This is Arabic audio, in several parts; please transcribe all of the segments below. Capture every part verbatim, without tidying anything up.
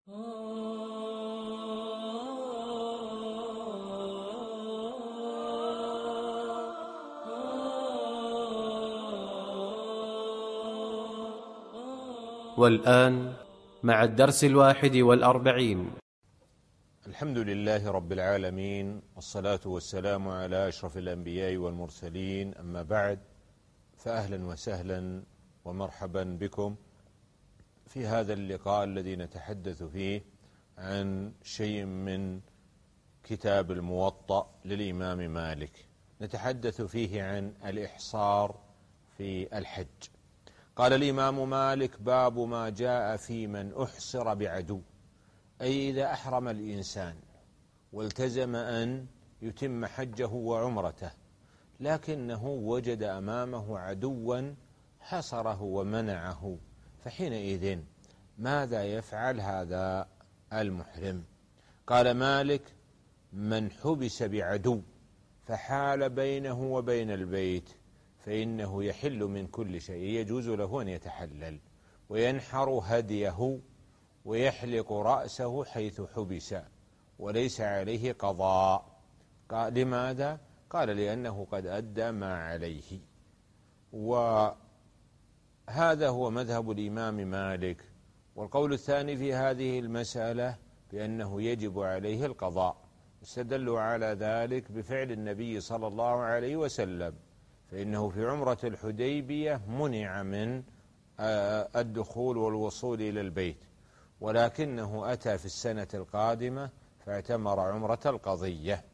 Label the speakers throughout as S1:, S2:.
S1: والآن مع الدرس الواحد والأربعين.
S2: الحمد لله رب العالمين، والصلاة والسلام على أشرف الأنبياء والمرسلين، أما بعد، فأهلا وسهلا ومرحبا بكم في هذا اللقاء الذي نتحدث فيه عن شيء من كتاب الموطأ للإمام مالك. نتحدث فيه عن الإحصار في الحج. قال الإمام مالك: باب ما جاء في من أحصر بعدو، أي إذا أحرم الإنسان والتزم أن يتم حجه وعمرته، لكنه وجد أمامه عدوا حصره ومنعه، فحينئذ ماذا يفعل هذا المحرم؟ قال مالك: من حبس بعدو فحال بينه وبين البيت فإنه يحل من كل شيء، يجوز له أن يتحلل وينحر هديه ويحلق رأسه حيث حبس وليس عليه قضاء. قال: لماذا؟ قال: لأنه قد أدى ما عليه. وهذا هو مذهب الإمام مالك. والقول الثاني في هذه المسألة بأنه يجب عليه القضاء، استدلوا على ذلك بفعل النبي صلى الله عليه وسلم، فإنه في عمرة الحديبية منع من الدخول والوصول إلى البيت، ولكنه أتى في السنة القادمة فاعتمر عمرة القضية.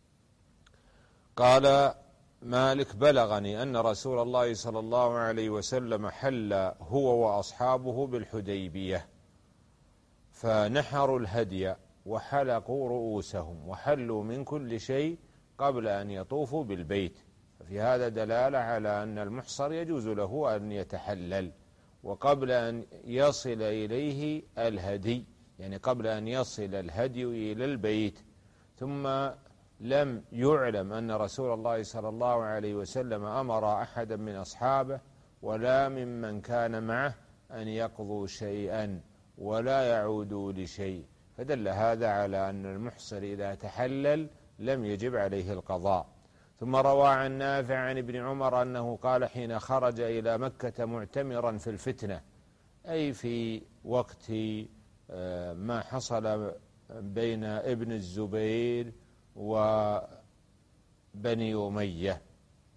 S2: قال مالك: بلغني أن رسول الله صلى الله عليه وسلم حل هو وأصحابه بالحديبية، فنحروا الهدي وحلقوا رؤوسهم وحلوا من كل شيء قبل أن يطوفوا بالبيت. ففي هذا دلالة على أن المحصر يجوز له أن يتحلل، وقبل أن يصل إليه الهدي، يعني قبل أن يصل الهدي إلى البيت. ثم لم يعلم أن رسول الله صلى الله عليه وسلم أمر أحدا من أصحابه ولا ممن كان معه أن يقضوا شيئا ولا يعودوا لشيء، فدل هذا على أن المحصر إذا تحلل لم يجب عليه القضاء. ثم روى عن نافع عن ابن عمر أنه قال حين خرج إلى مكة معتمرا في الفتنة، أي في وقت ما حصل بين ابن الزبير وبني أمية،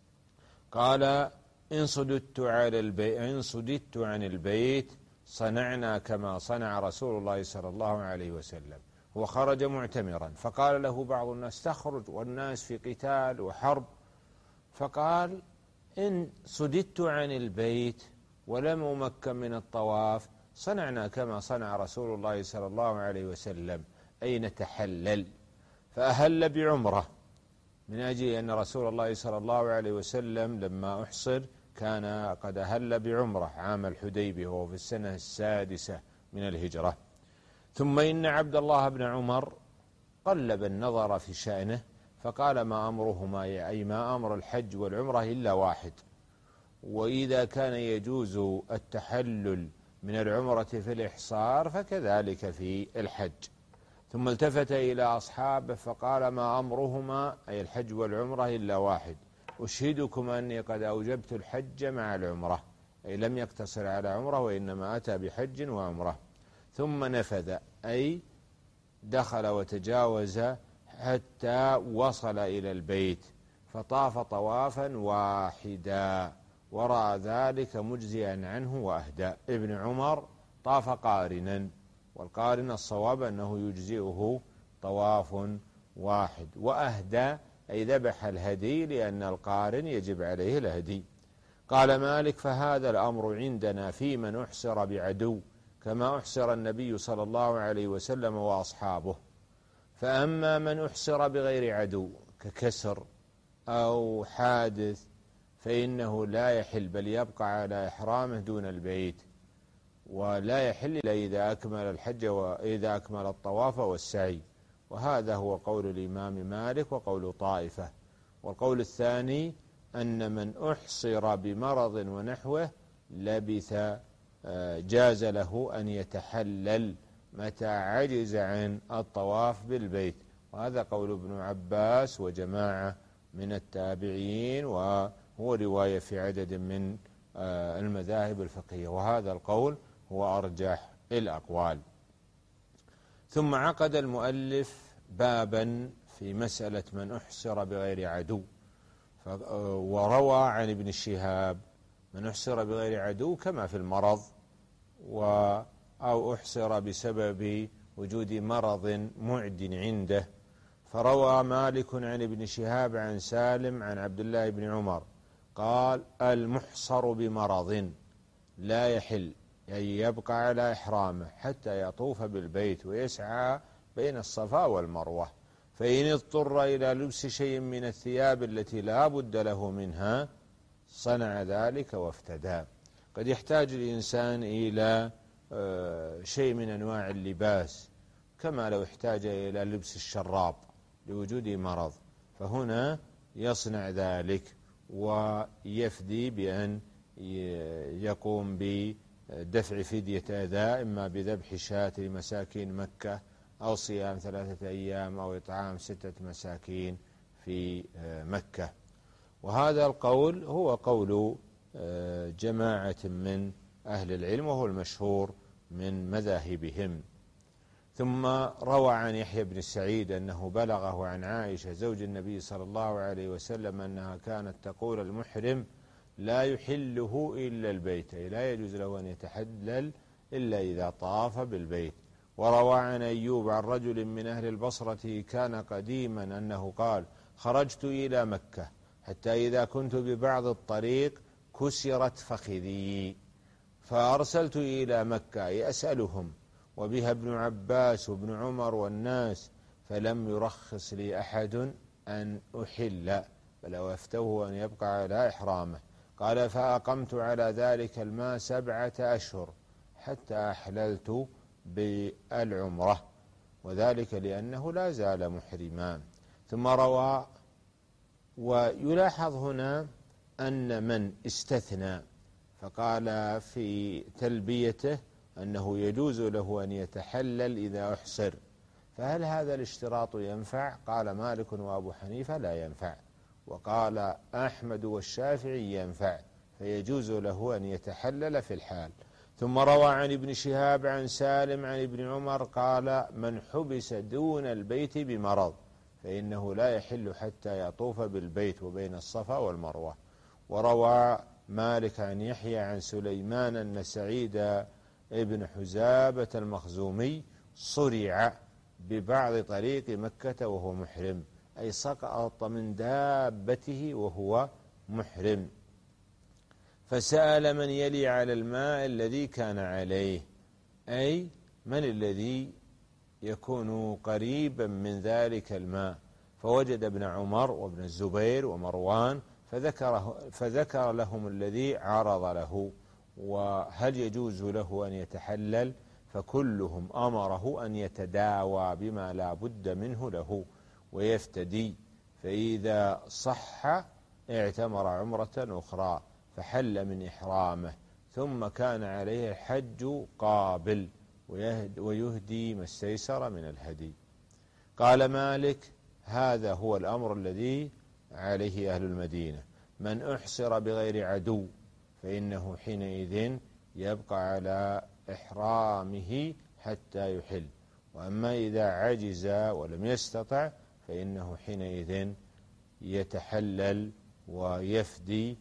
S2: قال: إن صددت على البيت إن صددت عن البيت صنعنا كما صنع رسول الله صلى الله عليه وسلم. هو خرج معتمرا، فقال له بعض الناس: تخرج والناس في قتال وحرب، فقال: إن صددت عن البيت ولم أمكن من الطواف صنعنا كما صنع رسول الله صلى الله عليه وسلم، أي نتحلل. فأهل بعمرة، من أجل أن رسول الله صلى الله عليه وسلم لما أحصر كان قد أهل بعمرة عام الحديبية وهو في السنة السادسة من الهجرة. ثم إن عبد الله بن عمر قلب النظر في شأنه فقال: ما أمرهما، أي ما أمر الحج والعمرة إلا واحد، وإذا كان يجوز التحلل من العمرة في الإحصار فكذلك في الحج. ثم التفت إلى أصحابه فقال: ما أمرهما، أي الحج والعمرة إلا واحد، أشهدكم أني قد أوجبت الحج مع العمرة، أي لم يقتصر على عمرة وإنما أتى بحج وعمرة. ثم نفذ، أي دخل وتجاوز حتى وصل إلى البيت فطاف طوافا واحدا ورأى ذلك مجزيا عنه وأهدى. ابن عمر طاف قارنا، والقارن الصواب أنه يجزئه طواف واحد، وأهدى أي ذبح الهدي، لأن القارن يجب عليه الهدي. قال مالك: فهذا الأمر عندنا في من أحصر بعدو كما أحصر النبي صلى الله عليه وسلم وأصحابه. فأما من أحصر بغير عدو ككسر أو حادث فإنه لا يحل، بل يبقى على إحرامه دون البيت، ولا يحل إلا إذا أكمل الحج وإذا أكمل الطواف والسعي. وهذا هو قول الإمام مالك وقول طائفة. والقول الثاني أن من أحصر بمرض ونحوه لبث جاز له أن يتحلل متى عجز عن الطواف بالبيت. وهذا قول ابن عباس وجماعة من التابعين، وهو رواية في عدد من المذاهب الفقهية، وهذا القول هو أرجح الأقوال. ثم عقد المؤلف بابا في مسألة من أحصر بغير عدو، وروى عن ابن شهاب من أحصر بغير عدو كما في المرض أو أحصر بسبب وجود مرض معد عنده. فروى مالك عن ابن شهاب عن سالم عن عبد الله بن عمر قال: المحصر بمرض لا يحل أن يبقى على إحرامه حتى يطوف بالبيت ويسعى بين الصفا والمروة، فإن اضطر إلى لبس شيء من الثياب التي لا بد له منها صنع ذلك وافتدى. قد يحتاج الإنسان إلى شيء من أنواع اللباس، كما لو احتاج إلى لبس الشراب لوجود مرض، فهنا يصنع ذلك ويفدي بأن يقوم بدفع فدية أداء، إما بذبح شاة لمساكين مكة أو صيام ثلاثة أيام أو إطعام ستة مساكين في مكة. وهذا القول هو قول جماعة من أهل العلم، وهو المشهور من مذاهبهم. ثم روى عن يحيى بن سعيد أنه بلغه عن عائشة زوج النبي صلى الله عليه وسلم أنها كانت تقول: المحرم لا يحله إلا البيت، لا يجوز له أن يتحلل إلا إذا طاف بالبيت. وروى عن أيوب عن رجل من أهل البصرة كان قديما أنه قال: خرجت إلى مكة حتى إذا كنت ببعض الطريق كسرت فخذي، فأرسلت إلى مكة يسألهم، وبها ابن عباس وابن عمر والناس، فلم يرخص لي أحد أن أحل، بل أفتوه أن يبقى على إحرامه. قال: فأقمت على ذلك الماء سبعة أشهر حتى أحللت بالعمرة، وذلك لأنه لا زال محرما. ثم روى، ويلاحظ هنا أن من استثنى فقال في تلبيته أنه يجوز له أن يتحلل إذا أحصر، فهل هذا الاشتراط ينفع؟ قال مالك وأبو حنيفة: لا ينفع. وقال أحمد والشافعي: ينفع، فيجوز له أن يتحلل في الحال. ثم روى عن ابن شهاب عن سالم عن ابن عمر قال: من حبس دون البيت بمرض فإنه لا يحل حتى يطوف بالبيت وبين الصفا والمروة. وروى مالك عن يحيى عن سليمان أن سعيد ابن حزابة المخزومي صرع ببعض طريق مكة وهو محرم، أي سقط من دابته وهو محرم، فسأل من يلي على الماء الذي كان عليه، أي من الذي يكون قريبا من ذلك الماء، فوجد ابن عمر وابن الزبير ومروان فذكر, فذكر لهم الذي عرض له، وهل يجوز له أن يتحلل؟ فكلهم أمره أن يتداوى بما لا بد منه له ويفتدي، فإذا صح اعتمر عمرة أخرى فحل من إحرامه، ثم كان عليه الحج قابل ويهدي ما استيسر من الهدي. قال مالك: هذا هو الأمر الذي عليه أهل المدينة، من أحصر بغير عدو فإنه حينئذ يبقى على إحرامه حتى يحل، وأما إذا عجز ولم يستطع فإنه حينئذ يتحلل ويفدي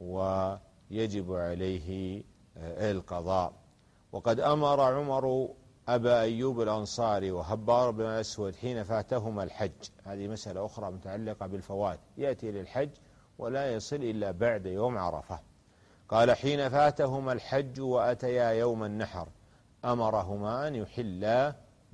S2: ويجب عليه القضاء. وقد أمر عمر أبا أيوب الأنصاري وهبار بن الأسود حين فاتهما الحج، هذه مسألة أخرى متعلقة بالفوات، يأتي للحج ولا يصل إلا بعد يوم عرفة. قال: حين فاتهما الحج وأتيا يوم النحر أمرهما أن يحلا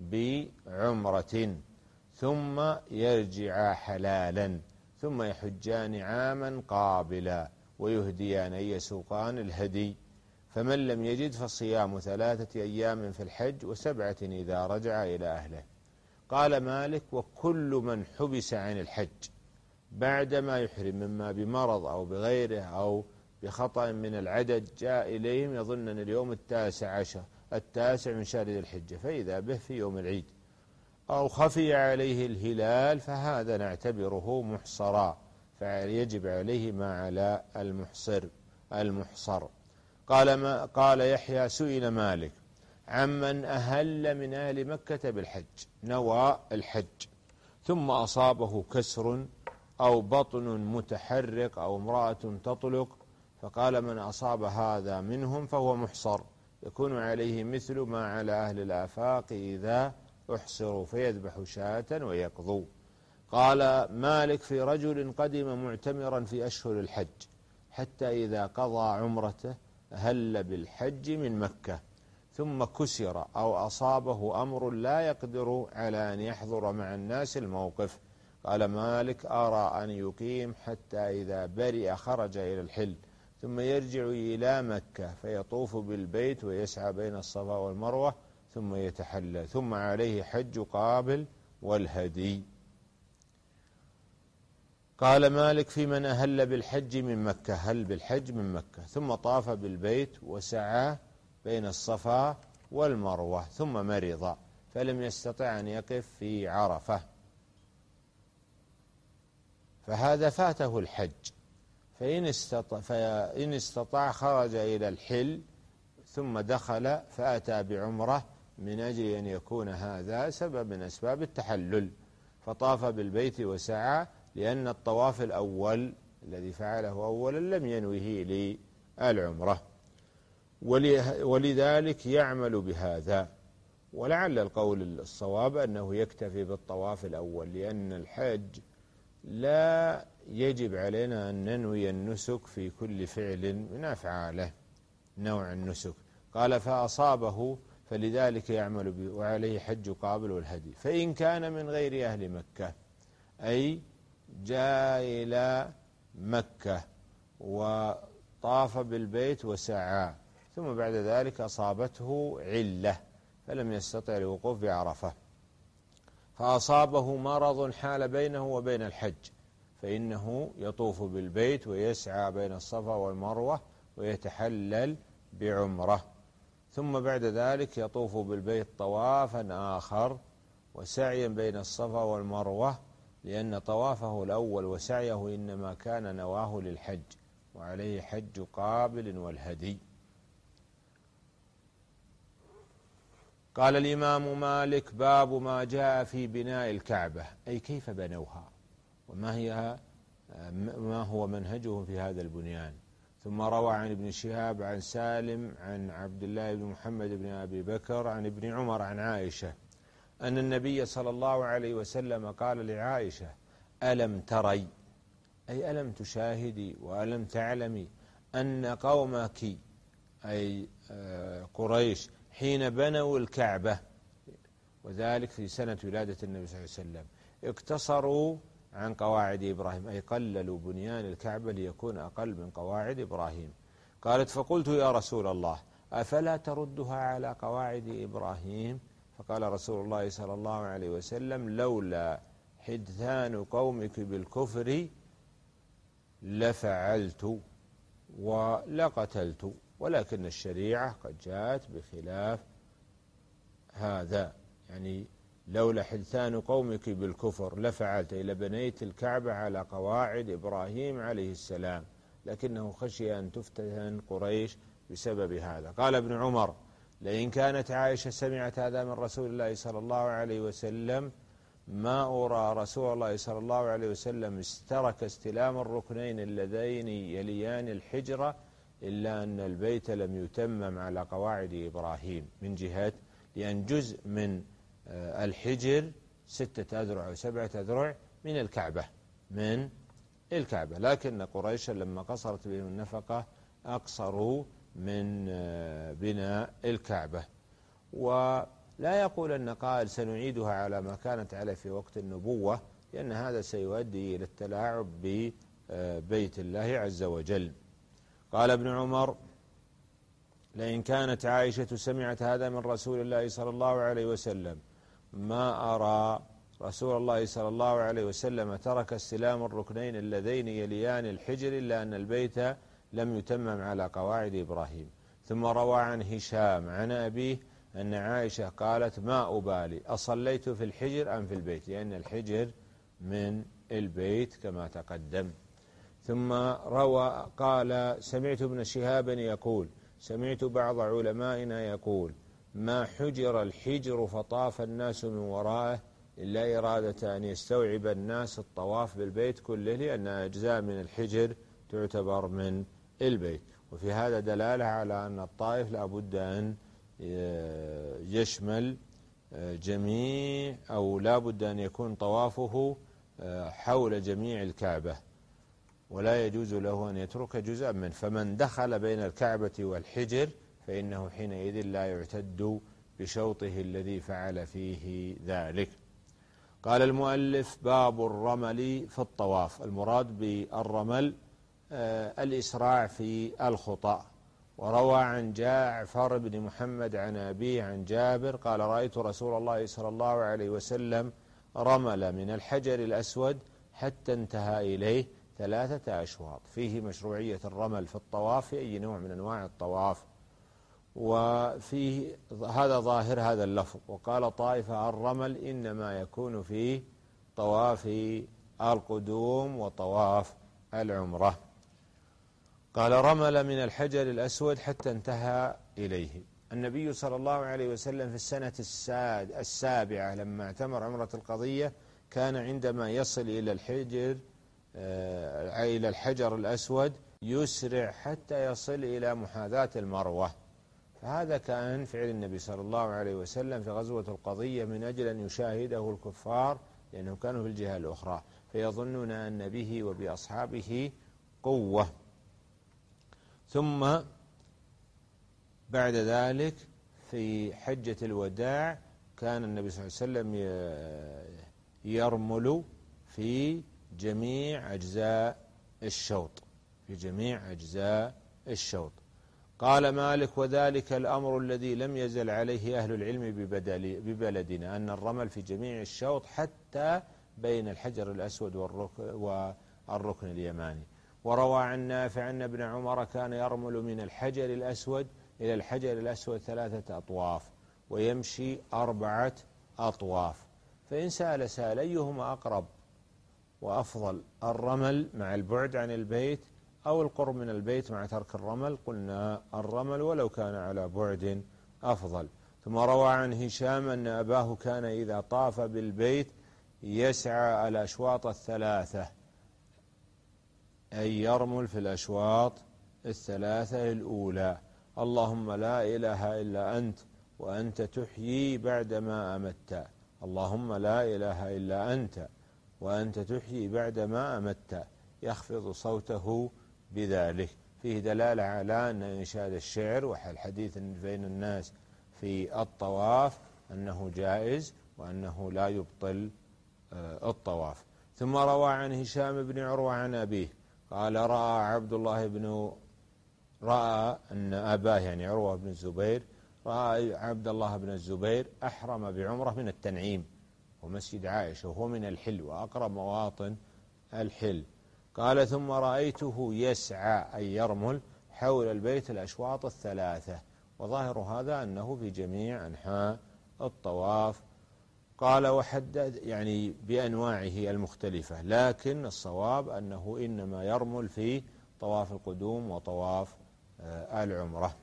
S2: بعمرة ثم يرجعا حلالا ثم يحجان عاما قابلا ويهديان أي يسوقان الهدي، فمن لم يجد فصيام ثلاثة أيام في الحج وسبعة إذا رجع إلى أهله. قال مالك: وكل من حبس عن الحج بعدما يحرم مما بمرض أو بغيره أو بخطأ من العدد جاء إليهم يظن أن اليوم التاسع عشر التاسع من شهر ذي الحجة فإذا به في يوم العيد، أو خفي عليه الهلال فهذا نعتبره محصرا، فيجب عليه ما على المحصر المحصر. قال ما قال يحيى سئل مالك عمن أهل من أهل مكة بالحج، نوى الحج ثم أصابه كسر أو بطن متحرك أو امرأة تطلق، فقال من أصاب هذا منهم فهو محصر، يكون عليه مثل ما على أهل الآفاق إذا احصروا، فيذبح شاة ويقضوا. قال مالك في رجل قدم معتمرا في أشهر الحج حتى إذا قضى عمرته أهل بالحج من مكة، ثم كسر أو أصابه أمر لا يقدر على أن يحضر مع الناس الموقف. قال مالك أرى أن يقيم حتى إذا برئ خرج إلى الحل، ثم يرجع إلى مكة فيطوف بالبيت ويسعى بين الصفا والمروة ثم يتحلل، ثم عليه حج قابل والهدي. قال مالك في من أهل بالحج من مكة، هل بالحج من مكة ثم طاف بالبيت وسعى بين الصفا والمروة ثم مرض فلم يستطع أن يقف في عرفة، فهذا فاته الحج، فإن استطاع, فإن استطاع خرج إلى الحل ثم دخل فأتى بعمرة من أجل أن يكون هذا سبب من أسباب التحلل، فطاف بالبيت وسعى، لأن الطواف الأول الذي فعله أولا لم ينوه للعمرة، ولذلك يعمل بهذا. ولعل القول الصواب أنه يكتفي بالطواف الأول، لأن الحج لا يجب علينا أن ننوي النسك في كل فعل من أفعاله نوع النسك. قال فأصابه فلذلك يعمل به وعليه حج قابل والهدي. فإن كان من غير أهل مكة، أي جاء إلى مكة وطاف بالبيت وسعى ثم بعد ذلك أصابته علة فلم يستطع الوقوف بعرفة، فأصابه مرض حال بينه وبين الحج، فإنه يطوف بالبيت ويسعى بين الصفا والمروة ويتحلل بعمرة، ثم بعد ذلك يطوف بالبيت طوافا آخر وسعيا بين الصفا والمروة، لأن طوافه الأول وسعيه إنما كان نواه للحج، وعليه حج قابل والهدي. قال الإمام مالك باب ما جاء في بناء الكعبة، أي كيف بنوها وما هي ما هو منهجهم في هذا البنيان. ثم روى عن ابن شهاب عن سالم عن عبد الله بن محمد بن أبي بكر عن ابن عمر عن عائشة أن النبي صلى الله عليه وسلم قال لعائشة ألم تري، أي ألم تشاهدي وألم تعلمي أن قومك أي قريش حين بنوا الكعبة، وذلك في سنة ولادة النبي صلى الله عليه وسلم، اقتصروا عن قواعد إبراهيم، أي قللوا بنيان الكعبة ليكون أقل من قواعد إبراهيم. قالت فقلت يا رسول الله أفلا تردها على قواعد إبراهيم؟ فقال رسول الله صلى الله عليه وسلم لولا حدثان قومك بالكفر لفعلت ولقتلت، ولكن الشريعة قد جاءت بخلاف هذا، يعني لولا حدثان قومك بالكفر لفعلت، إلى بنيت الكعبة على قواعد إبراهيم عليه السلام، لكنه خشي أن تفتتن قريش بسبب هذا. قال ابن عمر لئن كانت عائشة سمعت هذا من رسول الله صلى الله عليه وسلم ما أرى رسول الله صلى الله عليه وسلم استرك استلام الركنين اللذين يليان الحجرة إلا أن البيت لم يتمم على قواعد إبراهيم، من جهة لأن جزء من الحجر ستة أذرع أو سبعة أذرع من الكعبة من الكعبة، لكن قريشا لما قصرت بهم النفقة أقصروا من بناء الكعبة. ولا يقول أن قائل سنعيدها على ما كانت عليه في وقت النبوة، لأن هذا سيؤدي إلى التلاعب ببيت الله عز وجل. قال ابن عمر لئن كانت عائشة سمعت هذا من رسول الله صلى الله عليه وسلم ما أرى رسول الله صلى الله عليه وسلم ترك استلام الركنين اللذين يليان الحجر إلا أن البيت لم يتمم على قواعد إبراهيم. ثم روى عن هشام عن أبيه أن عائشة قالت ما أبالي أصليت في الحجر أم في البيت، لأن الحجر من البيت كما تقدم. ثم روى قال سمعت ابن شهاب يقول سمعت بعض علمائنا يقول ما حجر الحجر فطاف الناس من ورائه إلا إرادة أن يستوعب الناس الطواف بالبيت كله، لأن أجزاء من الحجر تعتبر من البيت. وفي هذا دلالة على أن الطائف لا بد أن يشمل جميع أو لا بد أن يكون طوافه حول جميع الكعبة، ولا يجوز له أن يترك جزءا منه. فمن دخل بين الكعبة والحجر فإنه حينئذ لا يعتد بشوطه الذي فعل فيه ذلك. قال المؤلف باب الرمل في الطواف. المراد بالرمل الإسراع في الخطأ. وروى عن جعفر بن محمد عن أبيه عن جابر قال رأيت رسول الله صلى الله عليه وسلم رمل من الحجر الأسود حتى انتهى إليه ثلاثة أشواط. فيه مشروعية الرمل في الطواف في أي نوع من أنواع الطواف، وفيه هذا ظاهر هذا اللفظ. وقال طائفة الرمل إنما يكون في طواف القدوم وطواف العمرة. قال رمل من الحجر الأسود حتى انتهى إليه. النبي صلى الله عليه وسلم في السنة السابعة لما اعتمر عمرة القضية كان عندما يصل إلى الحجر إلى الحجر الأسود يسرع حتى يصل إلى محاذاة المروة. فهذا كان فعل النبي صلى الله عليه وسلم في غزوة القضية من أجل أن يشاهده الكفار، لأنهم كانوا في الجهة الأخرى فيظنون أن به وبأصحابه قوة. ثم بعد ذلك في حجة الوداع كان النبي صلى الله عليه وسلم يرمل في جميع أجزاء الشوط في جميع أجزاء الشوط. قال مالك وذلك الأمر الذي لم يزل عليه أهل العلم ببلدنا أن الرمل في جميع الشوط حتى بين الحجر الأسود والركن اليماني. وروى عن نافع أن ابن عمر كان يرمل من الحجر الأسود إلى الحجر الأسود ثلاثة أطواف ويمشي أربعة أطواف. فإن سأل سأل أيهما أقرب وأفضل، الرمل مع البعد عن البيت أو القرب من البيت مع ترك الرمل؟ قلنا الرمل ولو كان على بعد أفضل. ثم روى عن هشام أن أباه كان إذا طاف بالبيت يسعى الأشواط الثلاثة، أي يرمل في الأشواط الثلاثة الأولى. اللهم لا إله إلا أنت وأنت تحيي بعدما أمت، اللهم لا إله إلا أنت وأنت تحيي بعدما أمت، يخفض صوته بذلك. فيه دلالة على أن إنشاد الشعر والحديث بين الناس في الطواف أنه جائز وأنه لا يبطل الطواف. ثم روى عن هشام بن عروة عن أبيه قال رأى عبد الله بن رأى أن أباه يعني عروة بن الزبير رأى عبد الله بن الزبير أحرم بعمرة من التنعيم ومسجد عائشة وهو من الحل وأقرب مواطن الحل. قال ثم رأيته يسعى أي يرمل حول البيت الأشواط الثلاثة، وظاهر هذا أنه في جميع أنحاء الطواف. قال وحدد يعني بأنواعه المختلفة، لكن الصواب أنه إنما يرمل في طواف القدوم وطواف العمرة.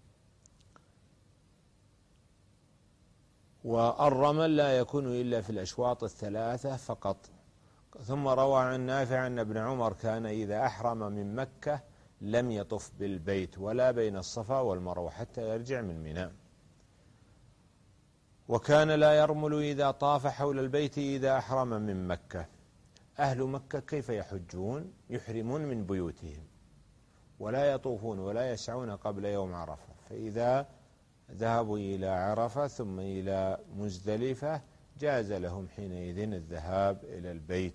S2: والرمل لا يكون إلا في الأشواط الثلاثة فقط. ثم روى عن نافع أن ابن عمر كان إذا أحرم من مكة لم يطف بالبيت ولا بين الصفا والمروة حتى يرجع من منى، وكان لا يرمل إذا طاف حول البيت إذا أحرم من مكة. أهل مكة كيف يحجون؟ يحرمون من بيوتهم ولا يطوفون ولا يسعون قبل يوم عرفة، فإذا ذهبوا إلى عرفة ثم إلى مزدلفة جاز لهم حينئذ الذهاب إلى البيت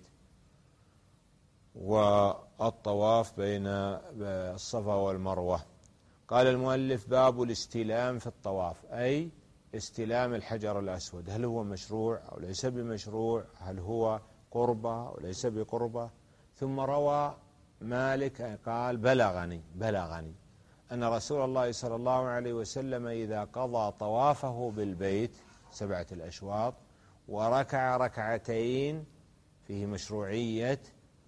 S2: والطواف بين الصفا والمروة. قال المؤلف باب الاستلام في الطواف، أي استلام الحجر الأسود، هل هو مشروع أو ليس بمشروع، هل هو قربة أو ليس بقربة. ثم روى مالك قال بلغني بلغني أن رسول الله صلى الله عليه وسلم إذا قضى طوافه بالبيت سبعة الأشواط وركع ركعتين، فيه مشروعية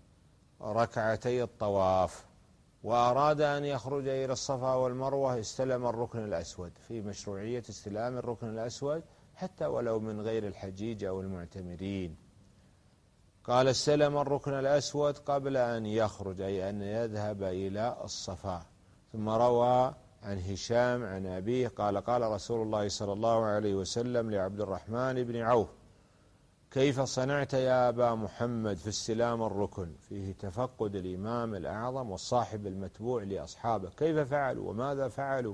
S2: ركعتي الطواف، وأراد أن يخرج إلى الصفا والمروة استلم الركن الأسود، في مشروعية استلام الركن الأسود حتى ولو من غير الحجيج أو المعتمرين. قال استلم الركن الأسود قبل أن يخرج، أي أن يذهب إلى الصفا. ثم روى عن هشام عن أبيه قال قال رسول الله صلى الله عليه وسلم لعبد الرحمن بن عوف: كيف صنعت يا أبا محمد في استلام الركن؟ فيه تفقد الإمام الأعظم والصاحب المتبوع لأصحابه، كيف فعلوا وماذا فعلوا؟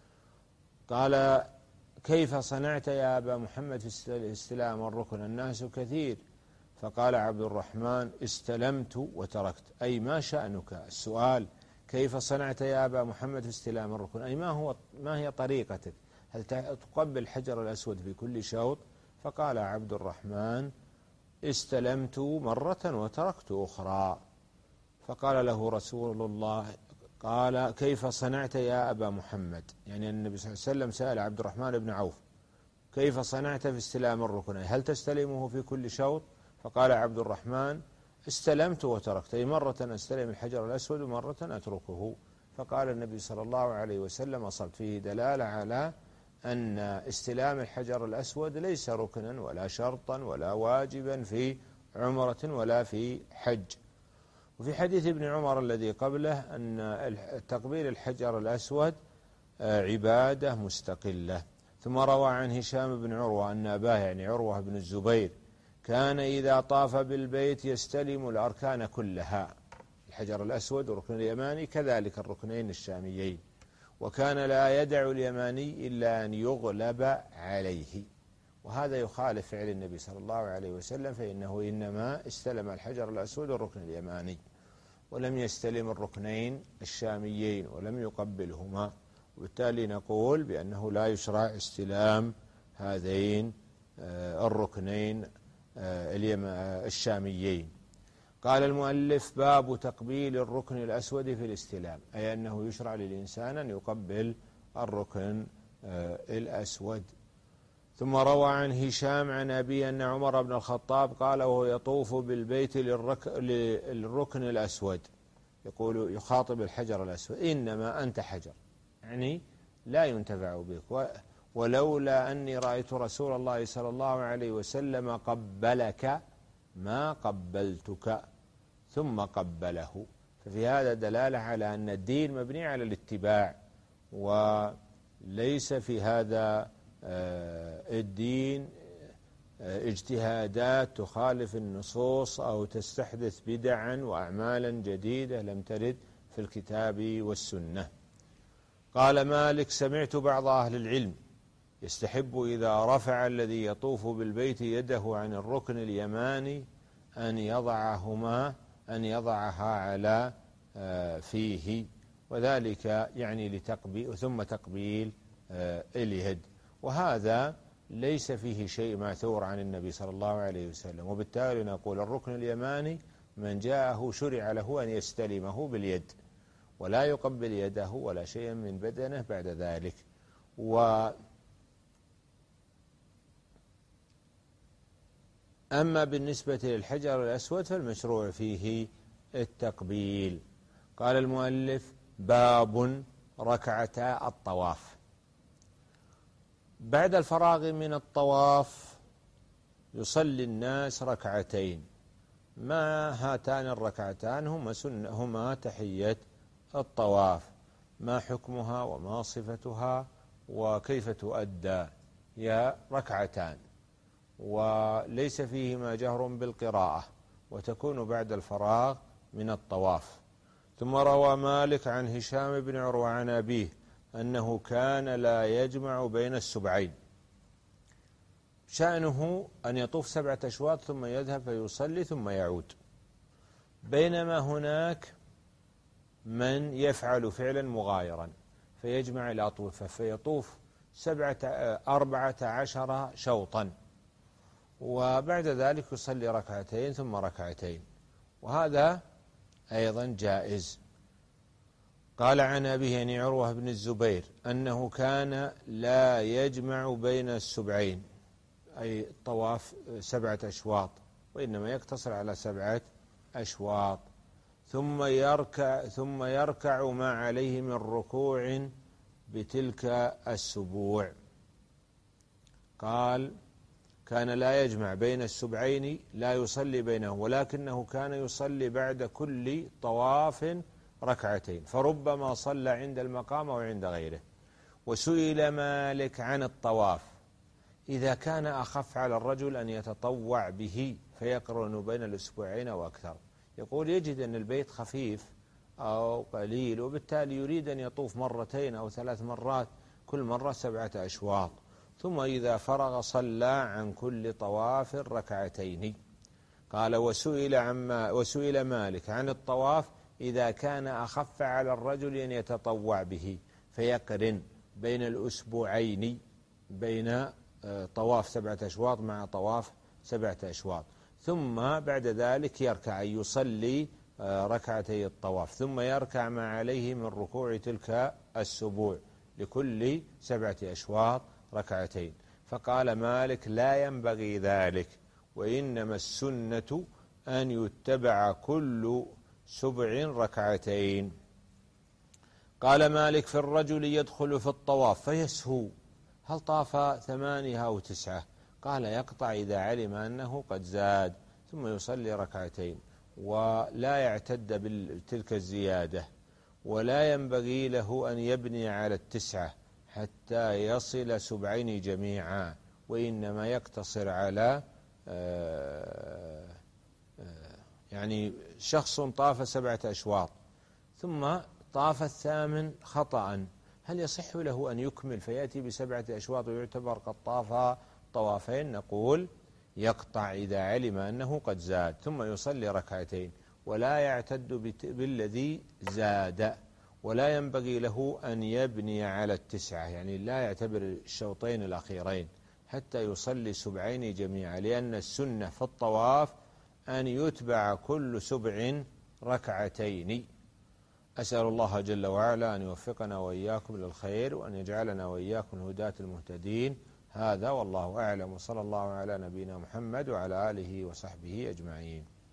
S2: قال: كيف صنعت يا أبا محمد في استلام الركن؟ الناس كثير. فقال عبد الرحمن: استلمت وتركت، أي ما شأنك؟ السؤال: كيف صنعت يا أبا محمد في استلام الركن؟ أي ما هو ما هي طريقتك؟ هل تقبل الحجر الأسود في كل شوط؟ فقال عبد الرحمن: استلمت مرة وتركت أخرى. فقال له رسول الله، قال: كيف صنعت يا أبا محمد؟ يعني النبي صلى الله عليه وسلم سأل عبد الرحمن بن عوف: كيف صنعت في استلام الركن؟ هل تستلمه في كل شوط؟ فقال عبد الرحمن: استلمت وتركت، أي مرة أستلم الحجر الأسود ومرة أتركه. فقال النبي صلى الله عليه وسلم: أصبت. فيه دلالة على أن استلام الحجر الأسود ليس ركنا ولا شرطا ولا واجبا في عمرة ولا في حج. وفي حديث ابن عمر الذي قبله أن تقبيل الحجر الأسود عبادة مستقلة. ثم روى عن هشام بن عروة أن أباه يعني عروة بن الزبير كان إذا طاف بالبيت يستلم الأركان كلها، الحجر الأسود والركن اليماني كذلك الركنين الشاميين، وكان لا يدع اليماني إلا أن يغلب عليه. وهذا يخالف فعل النبي صلى الله عليه وسلم، فإنه إنما استلم الحجر الأسود والركن اليماني ولم يستلم الركنين الشاميين ولم يقبلهما، وبالتالي نقول بأنه لا يشرع استلام هذين الركنين الشاميين. قال المؤلف: باب تقبيل الركن الأسود في الاستلام، أي أنه يشرع للإنسان أن يقبل الركن الأسود. ثم روى عن هشام عن أبي أن عمر بن الخطاب قال وهو يطوف بالبيت للركن الأسود، يقول يخاطب الحجر الأسود: إنما أنت حجر، يعني لا ينتفع بك، ولولا أني رأيت رسول الله صلى الله عليه وسلم قبلك ما قبلتك، ثم قبله. ففي هذا دلالة على أن الدين مبني على الاتباع، وليس في هذا الدين اجتهادات تخالف النصوص أو تستحدث بدعا وأعمالا جديدة لم ترد في الكتاب والسنة. قال مالك: سمعت بعض أهل العلم يستحب إذا رفع الذي يطوف بالبيت يده عن الركن اليماني أن يضعهما أن يضعها على فيه، وذلك يعني لتقبيل ثم تقبيل اليد، وهذا ليس فيه شيء ماثور عن النبي صلى الله عليه وسلم. وبالتالي نقول الركن اليماني من جاءه شرع له أن يستلمه باليد ولا يقبل يده ولا شيئا من بدنه بعد ذلك. و أما بالنسبة للحجر الأسود فالمشروع فيه التقبيل. قال المؤلف: باب ركعتا الطواف. بعد الفراغ من الطواف يصلي الناس ركعتين، ما هاتان الركعتان هما سنة هما تحية الطواف، ما حكمها وما صفتها وكيف تؤدى؟ هي ركعتان وليس فيهما جهر بالقراءة، وتكون بعد الفراغ من الطواف. ثم روى مالك عن هشام بن عروة عن أبيه أنه كان لا يجمع بين السبعين، شأنه أن يطوف سبعة أشواط ثم يذهب فيصلي ثم يعود، بينما هناك من يفعل فعلا مغايرا فيجمع الأطوفة فيطوف سبعة أربعة عشر شوطا، وبعد ذلك يصلي ركعتين ثم ركعتين، وهذا أيضا جائز. قال عن أبيه يعني عروة بن الزبير أنه كان لا يجمع بين السبعين، أي الطواف سبعة أشواط، وإنما يقتصر على سبعة أشواط، ثم يركع ثم يركع ما عليه من ركوع بتلك السبوع. قال كان لا يجمع بين السبعين، لا يصلي بينه، ولكنه كان يصلي بعد كل طواف ركعتين، فربما صلى عند المقام أو عند غيره. وسئل مالك عن الطواف إذا كان أخف على الرجل أن يتطوع به فيقرن بين الأسبوعين أو أكثر، يقول يجد أن البيت خفيف أو قليل، وبالتالي يريد أن يطوف مرتين أو ثلاث مرات، كل مرة سبعة أشواط، ثم إذا فرغ صلى عن كل طواف ركعتين. قال وسئل, عما وسئل مالك عن الطواف إذا كان أخف على الرجل أن يتطوع به فيقرن بين الأسبوعين، بين طواف سبعة أشواط مع طواف سبعة أشواط، ثم بعد ذلك يركع، يصلي ركعتي الطواف، ثم يركع ما عليه من ركوع تلك السبوع لكل سبعة أشواط ركعتين. فقال مالك لا ينبغي ذلك، وإنما السنة أن يتبع كل سبع ركعتين. قال مالك في الرجل يدخل في الطواف فيسهو، هل طاف ثمانية أو تسعة؟ قال يقطع إذا علم أنه قد زاد، ثم يصلي ركعتين ولا يعتد بتلك الزيادة، ولا ينبغي له أن يبني على التسعة حتى يصل سبعين جميعا، وإنما يقتصر على يعني شخص طاف سبعة أشواط ثم طاف الثامن خطأ، هل يصح له أن يكمل فيأتي بسبعة أشواط ويعتبر قد طاف طوافين؟ نقول يقطع إذا علم أنه قد زاد، ثم يصلي ركعتين ولا يعتد بالذي زاد، ولا ينبغي له أن يبني على التسعة، يعني لا يعتبر الشوطين الأخيرين حتى يصلي سبعين جميعا، لأن السنة في الطواف أن يتبع كل سبع ركعتين. أسأل الله جل وعلا أن يوفقنا وإياكم للخير، وأن يجعلنا وإياكم الهداة المهتدين. هذا والله أعلم، وصلى الله على نبينا محمد وعلى آله وصحبه أجمعين.